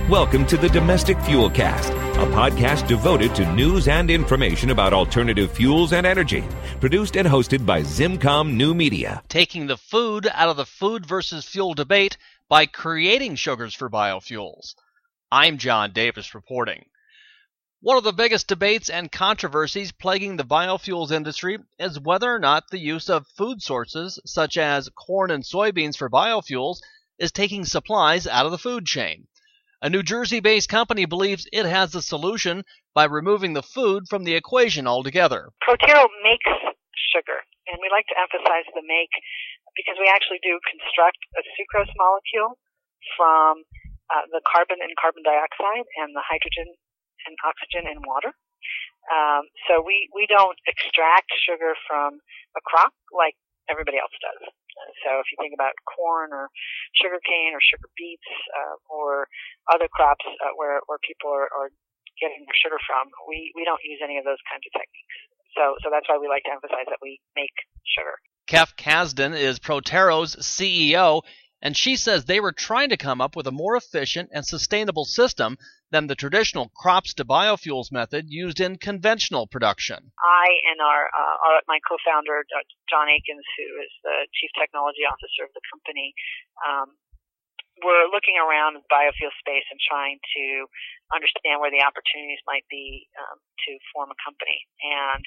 Welcome to the Domestic Fuel Cast, a podcast devoted to news and information about alternative fuels and energy. Produced and hosted by Zimcom New Media. Taking the food out of the food versus fuel debate by creating sugars for biofuels. I'm John Davis reporting. One of the biggest debates and controversies plaguing the biofuels industry is whether or not the use of food sources, such as corn and soybeans for biofuels, is taking supplies out of the food chain. A New Jersey-based company believes it has the solution by removing the food from the equation altogether. Proterra makes sugar, and we like to emphasize the make because we actually do construct a sucrose molecule from the carbon and carbon dioxide and the hydrogen and oxygen in water. So we don't extract sugar from a crop like everybody else does. So if you think about corn or sugarcane or sugar beets or other crops where people are getting their sugar from, we don't use any of those kinds of techniques. So that's why we like to emphasize that we make sugar. Kef Kasdan is Proterra's CEO, and she says they were trying to come up with a more efficient and sustainable system than the traditional crops to biofuels method used in conventional production. I and my co-founder, John Akins, who is the Chief Technology Officer of the company, we're looking around the biofuel space and trying to understand where the opportunities might be to form a company. And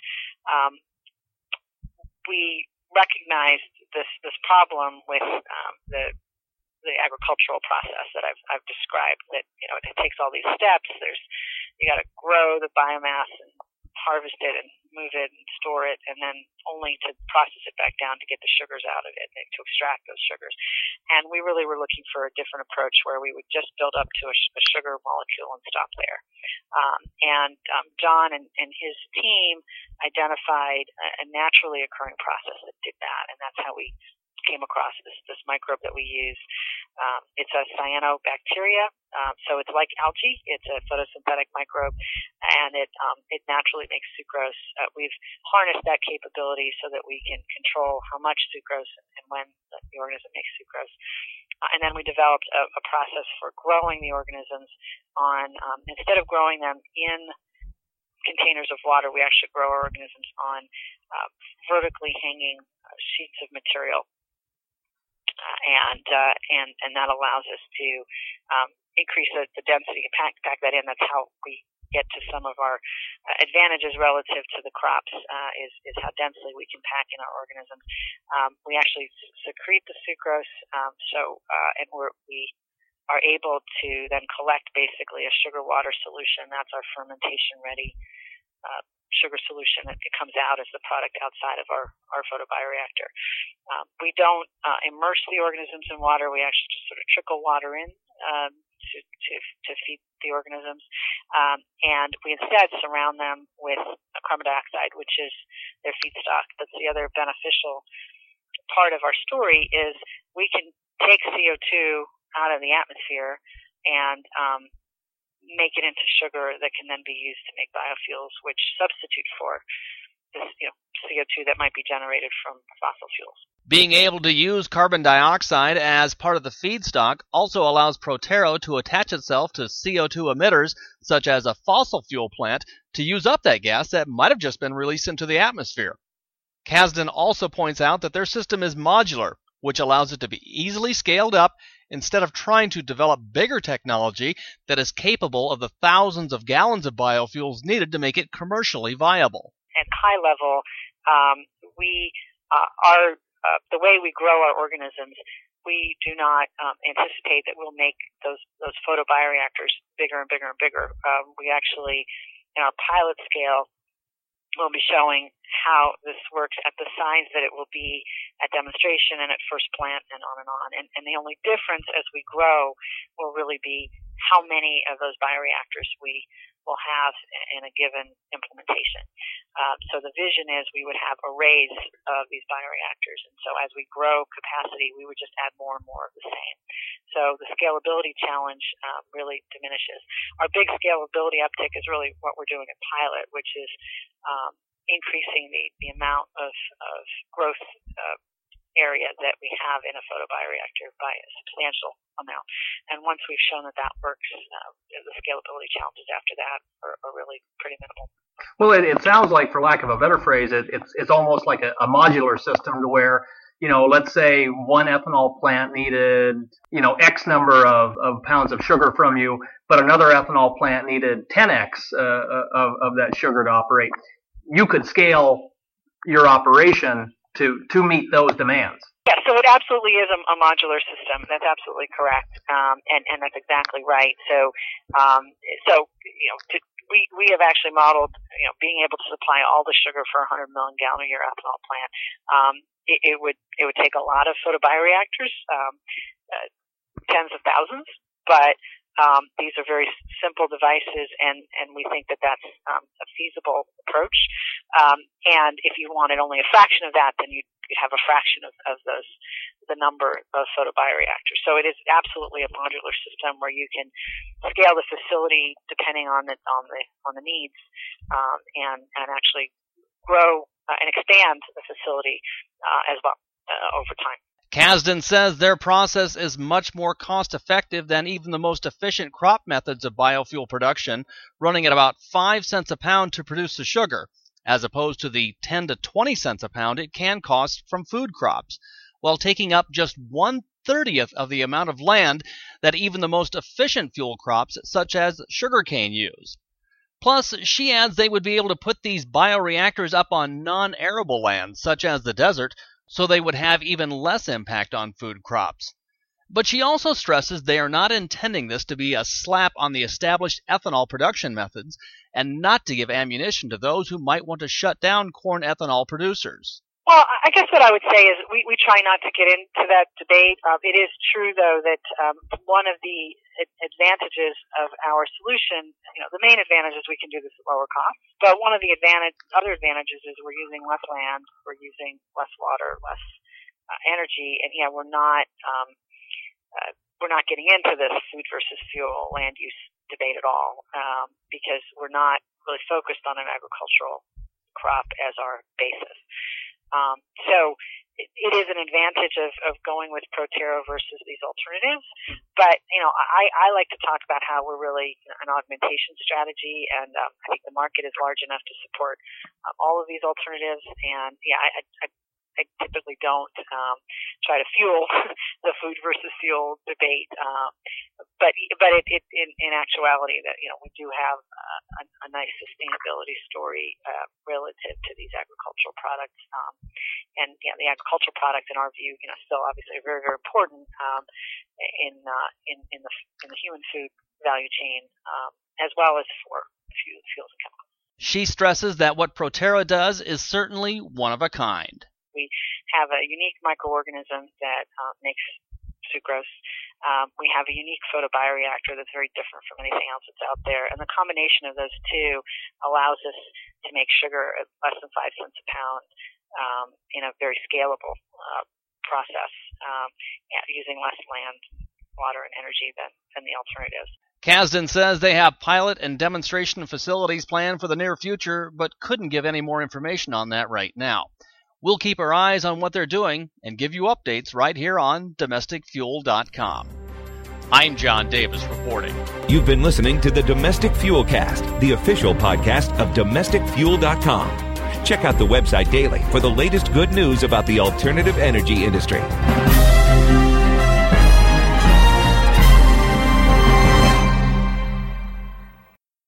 we recognized this problem with the agricultural process that I've described. That it takes all these steps. You got to grow the biomass and harvest it and move it and store it, and then only to process it back down to get the sugars out of it and to extract those sugars. And we really were looking for a different approach where we would just build up to a sugar molecule and stop there. John and his team identified a naturally occurring process that did that, and that's how we came across this microbe that we use. It's a cyanobacteria, so it's like algae. It's a photosynthetic microbe, and it naturally makes sucrose. We've harnessed that capability so that we can control how much sucrose and when the organism makes sucrose. And then we developed a process for growing the organisms on, instead of growing them in containers of water, we actually grow our organisms on vertically hanging sheets of material. And that allows us to increase the density, pack that in. That's how we get to some of our advantages relative to the crops, is how densely we can pack in our organisms. We actually secrete the sucrose, and we are able to then collect basically a sugar water solution. That's our fermentation ready sugar solution that comes out as the product outside of our photobioreactor. We don't immerse the organisms in water. We actually just sort of trickle water in to feed the organisms, and we instead surround them with carbon dioxide, which is their feedstock. That's the other beneficial part of our story, is we can take CO2 out of the atmosphere and make it into sugar that can then be used to make biofuels, which substitute for this CO2 that might be generated from fossil fuels. Being able to use carbon dioxide as part of the feedstock also allows Proterra to attach itself to CO2 emitters, such as a fossil fuel plant, to use up that gas that might have just been released into the atmosphere. Kasdan also points out that their system is modular, which allows it to be easily scaled up instead of trying to develop bigger technology that is capable of the thousands of gallons of biofuels needed to make it commercially viable. At high level, the way we grow our organisms, we do not anticipate that we'll make those photobioreactors bigger and bigger and bigger. We actually, in our pilot scale, will be showing how this works at the size that it will be at demonstration and at first plant and on and on. And the only difference as we grow will really be how many of those bioreactors we will have in a given implementation. So the vision is we would have arrays of these bioreactors, and so as we grow capacity, we would just add more and more of the same. So the scalability challenge really diminishes. Our big scalability uptick is really what we're doing at pilot, which is increasing the amount of growth area that we have in a photobioreactor by a substantial amount. And once we've shown that that works, the scalability challenges after that are really pretty minimal. Well, it sounds like, for lack of a better phrase, it's almost like a modular system to where, let's say one ethanol plant needed, X number of pounds of sugar from you, but another ethanol plant needed 10X of that sugar to operate. You could scale your operation to meet those demands. Yeah, so it absolutely is a modular system. That's absolutely correct, and that's exactly right. So we have actually modeled, being able to supply all the sugar for a 100 million gallon a year ethanol plant. It would take a lot of photobioreactors, tens of thousands, but these are very simple devices, and we think that that's a feasible approach. And if you wanted only a fraction of that, then you'd have a fraction of the number of photobioreactors. So it is absolutely a modular system where you can scale the facility depending on the needs, and actually grow and expand the facility as well over time. Kasdan says their process is much more cost-effective than even the most efficient crop methods of biofuel production, running at about 5 cents a pound to produce the sugar, as opposed to the 10 to 20 cents a pound it can cost from food crops, while taking up just 1/30th of the amount of land that even the most efficient fuel crops, such as sugarcane, use. Plus, she adds they would be able to put these bioreactors up on non-arable lands, such as the desert, so they would have even less impact on food crops. But she also stresses they are not intending this to be a slap on the established ethanol production methods and not to give ammunition to those who might want to shut down corn ethanol producers. Well, I guess what I would say is we try not to get into that debate. It is true, though, that one of the advantages of our solution, the main advantage is we can do this at lower cost. But one of the other advantages is we're using less land, we're using less water, less energy, and we're not getting into this food versus fuel land use debate at all, because we're not really focused on an agricultural crop as our basis. So it is an advantage of going with Proterra versus these alternatives. But, I like to talk about how we're really an augmentation strategy, and I think the market is large enough to support all of these alternatives. And, I typically don't try to fuel the food versus fuel debate, but in actuality that we do have a nice sustainability story relative to these agricultural products, and the agricultural products in our view still obviously are very, very important in the human food value chain, as well as for fuels and chemicals. She stresses that what Proterra does is certainly one of a kind. We have a unique microorganism that makes sucrose. We have a unique photobioreactor that's very different from anything else that's out there. And the combination of those two allows us to make sugar at less than 5 cents a pound in a very scalable process, using less land, water, and energy than the alternatives. Kasdan says they have pilot and demonstration facilities planned for the near future, but couldn't give any more information on that right now. We'll keep our eyes on what they're doing and give you updates right here on DomesticFuel.com. I'm John Davis reporting. You've been listening to the Domestic Fuel Cast, the official podcast of DomesticFuel.com. Check out the website daily for the latest good news about the alternative energy industry.